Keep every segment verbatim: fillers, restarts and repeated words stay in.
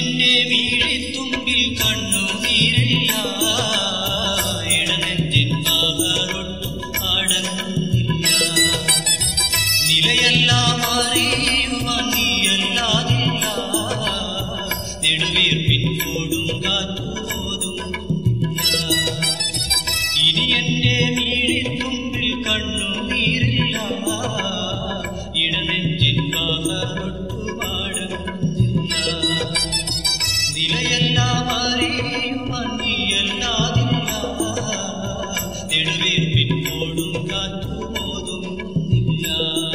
എന്റെ വീഴിത്തുമ്പിൽ കണ്ണുനീരില്ല, ഇടനെഞ്ചിൻ കാഹറൊട്ടും അടങ്ങുന്നില്ല. നിലയെല്ലാം അറിയുവാൻ നീയല്ലാതില്ല, നെടുവീർപ്പിൻ കൊടുങ്കാറ്റോതുന്നില്ല. ഇനി എന്റെ വീഴിത്തുമ്പിൽ കണ്ണുനീരില്ല, ഇടനെഞ്ചിൻ കാഹറൊട്ടും അടങ്ങുന്നില്ല. നിലയെല്ലാം അറിയുവാൻ നീയല്ലാതില്ല, നെടുവീർപ്പിൻ കൊടുങ്കാറ്റോതുന്നില്ല.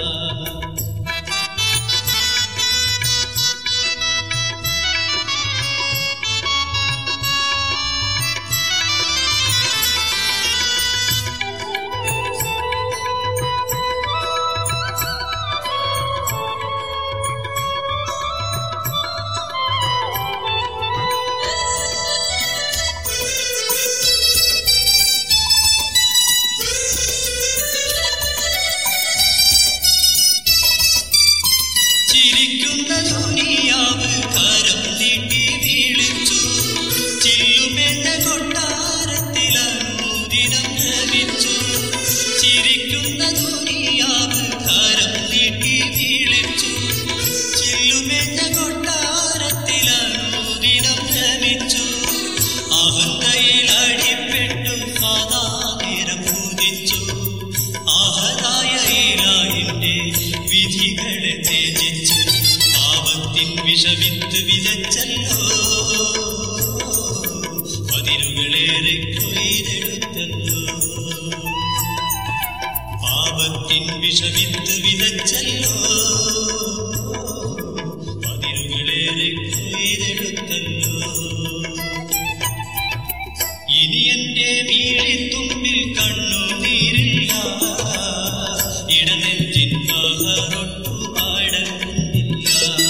ചിരിക്കുന്ന ദുനിയാവ് കരം നീട്ടി വീളിച്ചു, ചില്ലുമെന്ന കൊട്ടാരത്തിൽ അനുദിനം ലഭിച്ചു. ചിരിക്കുന്ന ദുനിയാവ് കരം നീട്ടി വീളിച്ചു, ചില്ലുമെന്ന കൊട്ടാരത്തിൽ അനുദിനം ലഭിച്ചു. അഹന്തയിൽ അടിപ്പെട്ടു സദാ നേരം പൂജിച്ചു, ആഹതായ ഇലാഹിന്റെ വിധികളെ ത്യജിച്ചു. പാപത്തിൻ വിഷവിത്ത് വിതച്ചല്ലോ, പതിരുകളേറെ കൊയ്തെടുത്തല്ലോ. പാപത്തിൻ വിഷവിത്ത് വിതച്ചല്ലോ, പതിരുകളേറെ കൊയ്തെടുത്തല്ലോ. ഇനി എന്റെ വീഴിത്തുമ്പിൽ കണ്ണുനീരില്ല, ഇടനെഞ്ചിൻ കാഹറൊട്ടും അടങ്ങുന്നില്ല.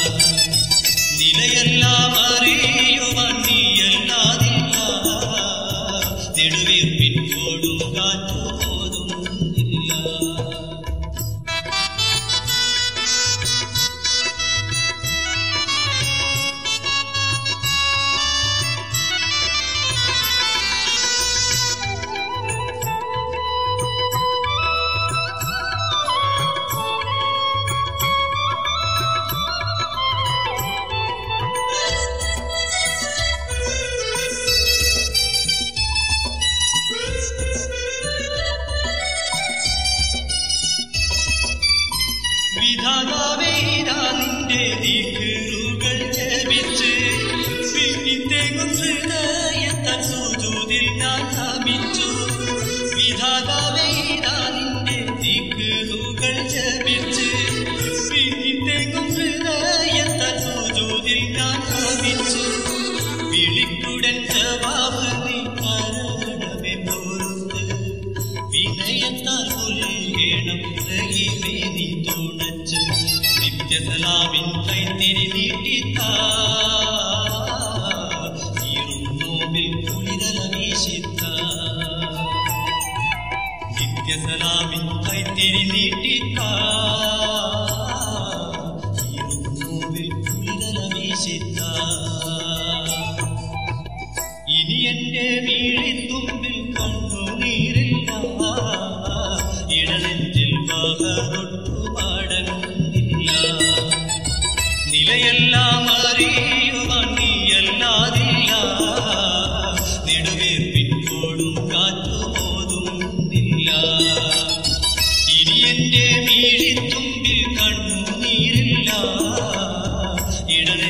നിലയെല്ലാം അറിയുവാൻ നീയല്ലാതില്ല, നെടുവീർപ്പിൻ കൊടുങ്കാറ്റോതുന്നില്ല. വിധാതാവേ ഇതാ നിന്റെ ദിക്റുകൾ ജപിച്ച്, പിന്നിത്തേങ്ങും ഹൃദയത്താൽ സുജൂദിൽ ഞാൻ നമിച്ചു. വിധാതാവേ ഇതാ നിന്റെ ദിക്റുകൾ ജപിച്ച്, പിന്നിത്തേങ്ങും ഹൃദയത്താൽ സുജൂദിൽ ഞാൻ നമിച്ചു. വിളിക്കുടൻ ജവാബ് നീ തരണമേ പൊറുത്ത്, വിനയത്താൽ ഉൽഗണം റഹീമേ നീ തുണച്ച്. നിത്യസലാമിൻ കൈത്തിരി നീട്ടിത്താ, ഈറുന്നോവിൽ കുളിരല വീശിത്താ. നിത്യസലാമിൻ കൈത്തിരി നീട്ടിത്താ, ഈറുന്നോവിൽ കുളിരല വീശിത്താ. ഇനി എന്റെ വീഴിത്തുമ്പിൽ കണ്ണുനീരില്ല, ഇടനെഞ്ചിൽ കാഹറൊട്ടും അടങ്ങുന്നില്ല. നിലയെല്ലാം അറിയുവാൻ നീയല്ലാതില്ല, നെടുവീർപ്പിൻ കൊടുങ്കാറ്റോതുന്നില്ല. ഇനി എന്റെ വീഴിത്തുമ്പിൽ കണ്ണുനീരില്ല, ഇടനെ